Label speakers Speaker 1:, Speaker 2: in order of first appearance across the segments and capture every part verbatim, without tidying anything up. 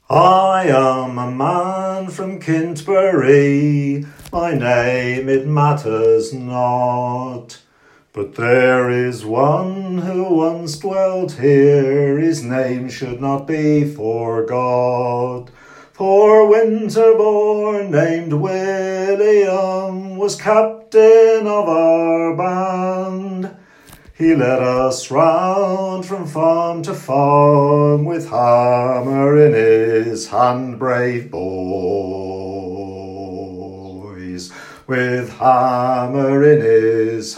Speaker 1: I am a man from Kintbury, my name it matters not. But there is one who once dwelt here, his name should not be forgot. For Winterbourne, named William, was captain of our band. He led us round from farm to farm, with hammer in his hand, brave boys, with hammer in his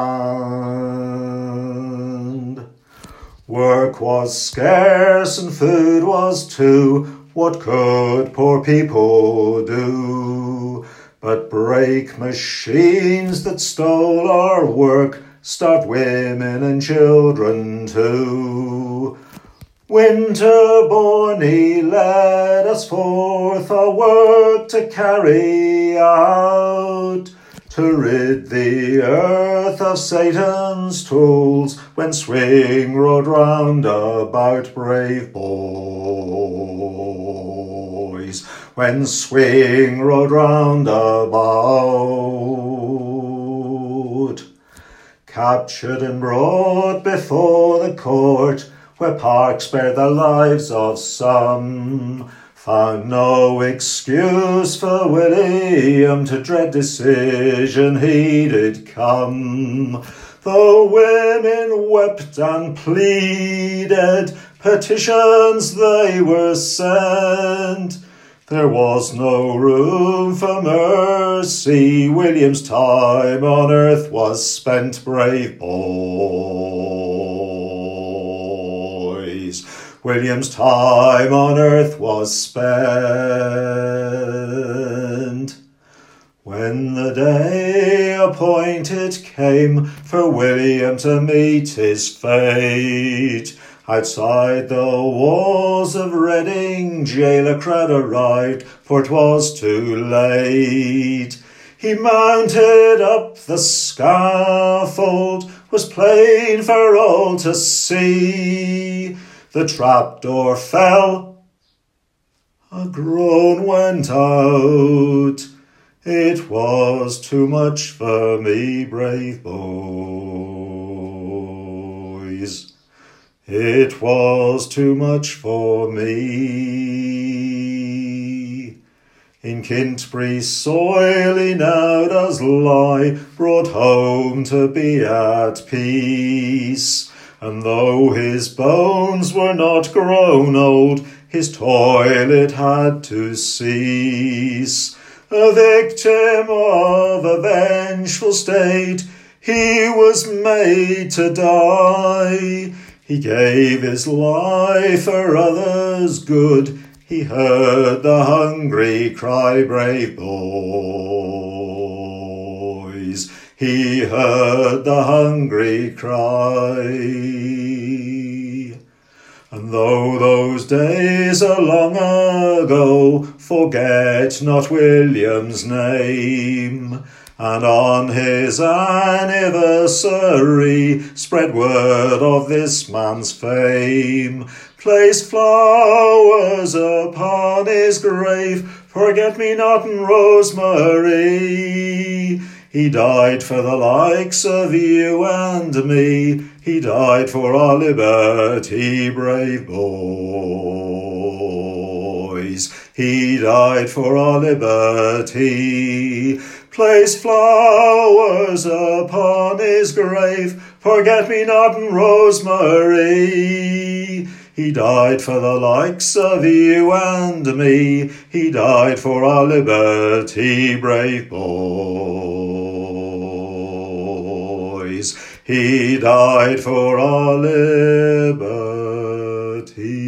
Speaker 1: hand. Work was scarce and food was too, what could poor people do? But break machines that stole our work, starved women and children too. Winterbourne, he led us forth our work to carry out, to rid the earth of Satan's tools, when swing rode round about, brave boys, when swing rode round about. Captured and brought before the court, where Park spared the lives of some, found no excuse for William, to dread decision he did come. Though women wept and pleaded, petitions they were sent, there was no room for mercy, William's time on earth was spent, brave boys. William's time on earth was spent. When the day appointed came for William to meet his fate, outside the walls of Reading jail a crowd arrived, for 'twas too late. He mounted up the scaffold, was plain for all to see. The trapdoor fell, a groan went out. It was too much for me, brave boys. It was too much for me. In Kintbury soil he now does lie, brought home to be at peace. And though his bones were not grown old, his toil it had to cease. A victim of a vengeful state, he was made to die. He gave his life for others' good. He heard the hungry cry, brave boys. He heard the hungry cry. And though those days are long ago, forget not William's name. And on his anniversary, spread word of this man's fame. Place flowers upon his grave, forget-me-not and rosemary. He died for the likes of you and me. He died for our liberty, brave boys. He died for our liberty. Place flowers upon his grave, forget-me-not and rosemary. He died for the likes of you and me. He died for our liberty, brave boys. He died for our liberty.